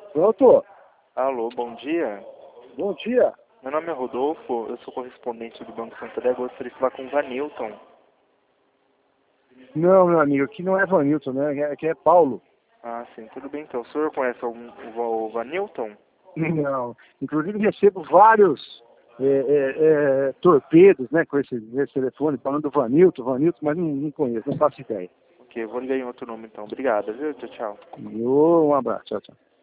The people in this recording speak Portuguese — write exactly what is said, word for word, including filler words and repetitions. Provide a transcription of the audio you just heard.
Pronto. Alô, bom dia. Bom dia. Meu nome é Rodolfo, eu sou correspondente do Banco Santander, gostaria de falar com o Vanilton. Não, meu amigo, aqui não é Vanilton, né? Aqui é Paulo. Ah, sim, tudo bem então. O senhor conhece algum, o, o Vanilton? Não. Inclusive recebo vários é, é, é, torpedos, né, com esse, esse telefone, falando do Vanilton, Vanilton, mas não, não conheço, não faço ideia. Ok, eu vou ligar em outro nome então. Obrigado, viu? Tchau, tchau. E, ô, um abraço, tchau, tchau.